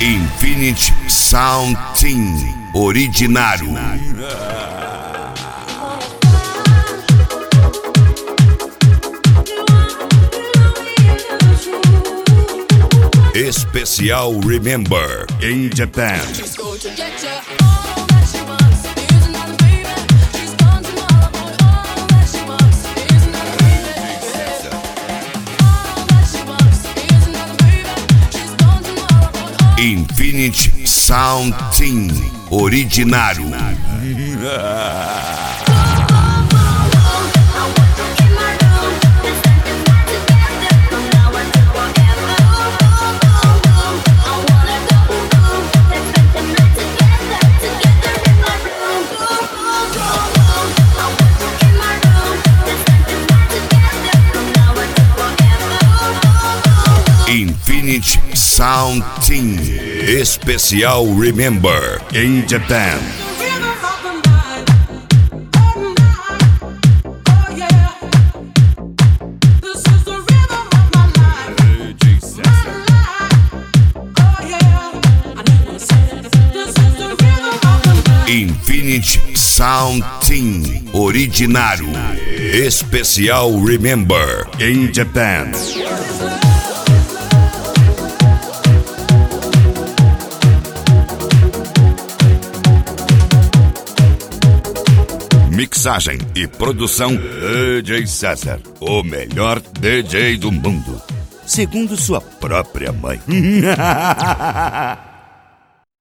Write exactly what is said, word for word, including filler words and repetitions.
Infinity Sound Team Originário. Especial Remember in Japan. Infinity Sound Team Originário. Infinity Sound Team Especial Remember in Japan. Infinity Sound Team Originário. Especial Remember in Japan. Mixagem e produção D J César, o melhor D J do mundo, segundo sua própria mãe.